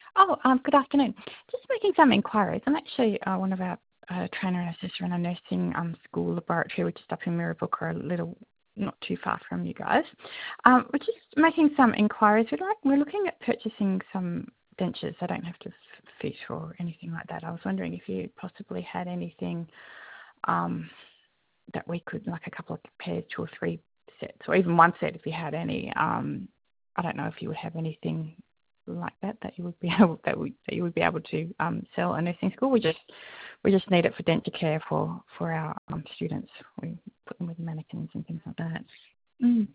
Good afternoon. Just making some inquiries. I'm actually one of our trainer and assessor in a nursing school laboratory, which is up in Mirrabooka, a little not too far from you guys. We're just making some inquiries. We're looking at purchasing some dentures. I don't have to fit or anything like that. I was wondering if you possibly had anything that we could, like a couple of pairs, 2 or 3 sets, or even one set if you had any. I don't know if you would have anything like that you would be able you would be able to sell a nursing school. We just need it for dental care for our students. We put them with mannequins and things like that. Mm.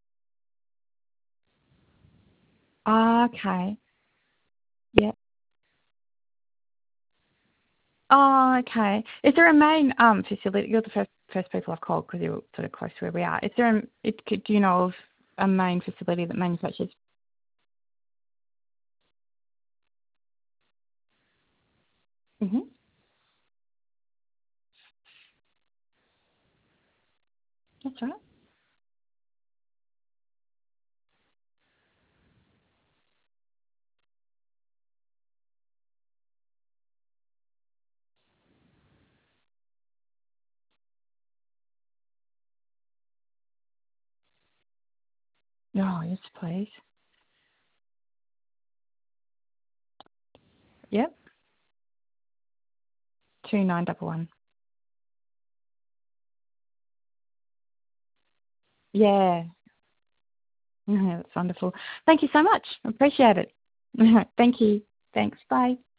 Okay. Yeah. Oh, okay. Is there a main facility? You're the first people I've called because you're sort of close to where we are. Is there do you know of a main facility that manufactures? Mm-hmm. That's right. Oh, yes, please. Yep. 2911. Yeah. Yeah, that's wonderful. Thank you so much. I appreciate it. Thank you. Thanks. Bye.